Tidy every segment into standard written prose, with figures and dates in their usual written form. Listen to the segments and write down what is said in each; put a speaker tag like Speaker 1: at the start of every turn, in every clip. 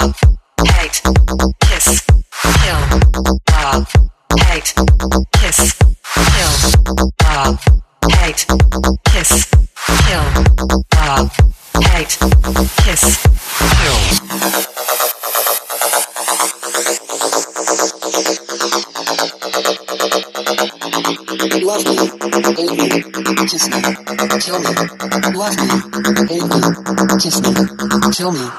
Speaker 1: love, hate, kiss, kill, love, hate, kiss, kill, love, hate, kiss, kill, love, hate, kiss, kill. Love me, hate me, kiss me, kill me. Love me, hate me, kiss me, kill me.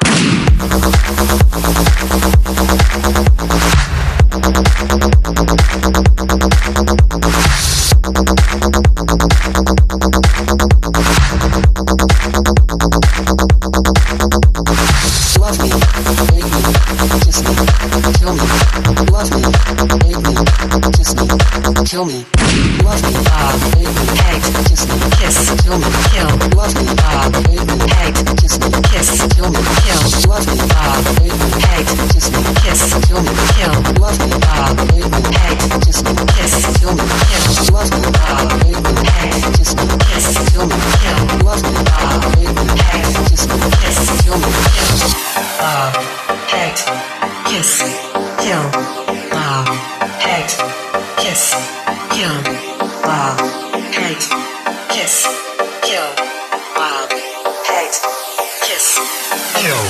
Speaker 1: Love me, hate me, kiss me, kill me. Love me, hate me, kiss me, kill me. Love me, hate me, hate, kiss me, kiss, kill me, kill. Love me, hate me, hate, kiss me, kiss, kill me, kill. Love me, hate me, hate, kiss me, kiss, kill me, kill. Love me, hate me, hate, kiss me, kiss, kill me, kill. Love me, hate me, hate, kiss me, kiss, kill me, kill. Love me, hate me, hate, kiss me, kiss, kill me, kill. Love, hate, kiss, kill. Love, hate, kiss, kill. Love, hate, kiss, kill. Love, hate, kiss, kill.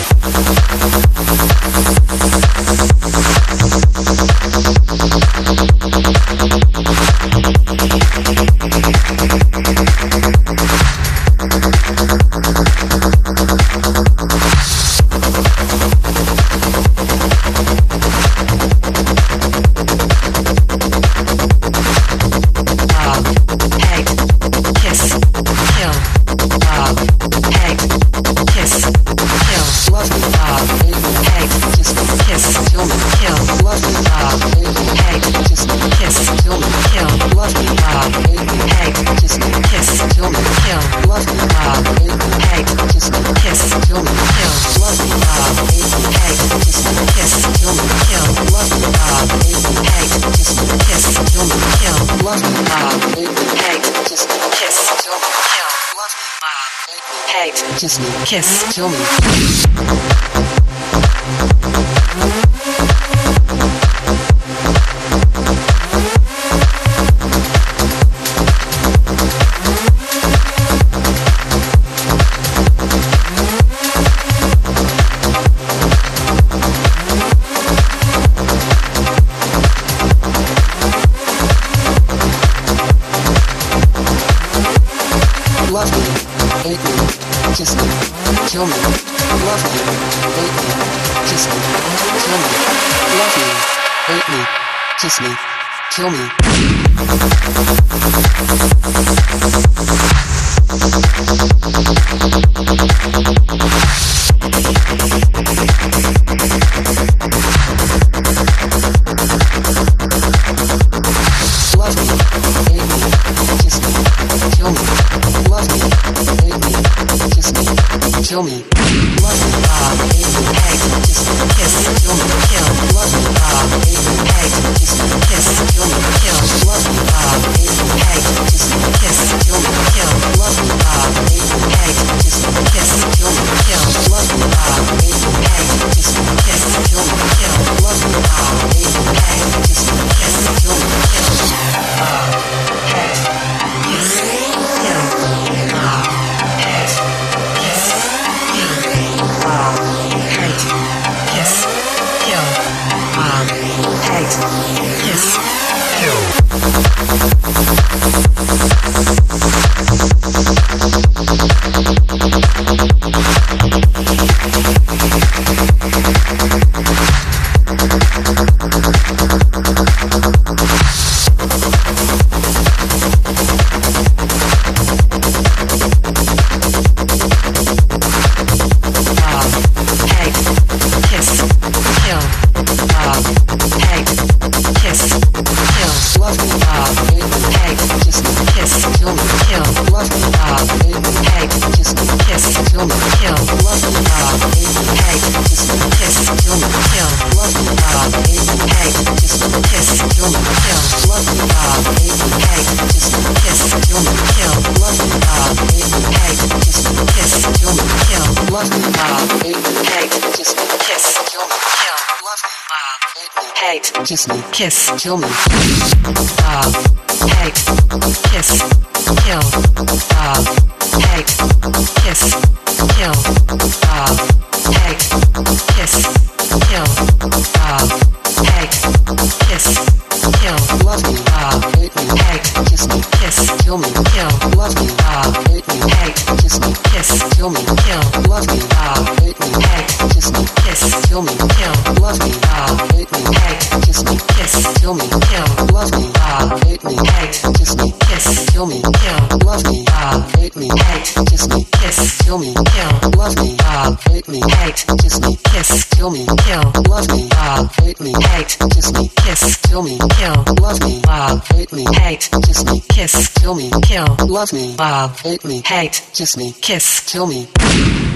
Speaker 1: Kiss me, kiss, kill me. Love me, hate me, kiss me, kill me. Love me, hate me, kiss me, kill me. Love me, hate me, kiss me, kill me. Love me, hate me, kiss me, kill me. Love me, hate me, kiss me, kill me. Love me, hate me, hate, kiss me, kiss, kill me, kill. Love me, hate me, hate, kiss me, kiss, kill me, kill. Love me, hate me, hate, kiss me, kiss, kill me, kill. Love me, hate me, hate, kiss me, kiss, kill me, kill. Love me, hate me, hate, kiss me, kiss, kill me, kill. Love me, hate me, hate, kiss me, kiss, kill me, kill. Love, hate, kiss, kill. Love, hate, kiss, kill. Love, hate, kiss, kill. Love, hate, kiss, kill. Love me, hate, kiss me, kiss, kill me.
Speaker 2: Love, hate, kiss, kill. Love, hate, kiss, kill. Love, hate, kiss, kill. Love, hate, kiss, kill.
Speaker 1: Love me, hate me,
Speaker 2: hate,
Speaker 1: kiss me,
Speaker 2: kiss,
Speaker 1: kill me.
Speaker 2: kill.
Speaker 1: Love me, hate me,
Speaker 2: hate,
Speaker 1: kiss me,
Speaker 2: kiss,
Speaker 1: kill me.
Speaker 2: kill.
Speaker 1: Love me, hate me,
Speaker 2: hate,
Speaker 1: kiss me,
Speaker 2: kiss,
Speaker 1: kill me.
Speaker 2: kill.
Speaker 1: Love me, hate me,
Speaker 2: hate,
Speaker 1: kiss me,
Speaker 2: kiss,
Speaker 1: kill me.
Speaker 2: kill.
Speaker 1: Love me, hate me,
Speaker 2: hate,
Speaker 1: kiss me,
Speaker 2: kiss,
Speaker 1: kill me.
Speaker 2: kill.
Speaker 1: Love me, hate me,
Speaker 2: hate,
Speaker 1: kiss me,
Speaker 2: kiss,
Speaker 1: kill me.
Speaker 2: kill.
Speaker 1: Love me, hate me,
Speaker 2: hate,
Speaker 1: kiss me,
Speaker 2: kiss,
Speaker 1: kill me.
Speaker 2: kill.
Speaker 1: Love me, hate me,
Speaker 2: hate,
Speaker 1: kiss me,
Speaker 2: kiss,
Speaker 1: kill me.
Speaker 2: kill.
Speaker 1: Love me, hate me,
Speaker 2: hate,
Speaker 1: kiss me,
Speaker 2: kiss,
Speaker 1: kill me.
Speaker 2: kill.
Speaker 1: Love me,
Speaker 2: Love,
Speaker 1: hate me,
Speaker 2: hate,
Speaker 1: kiss me,
Speaker 2: kiss.
Speaker 1: kill me.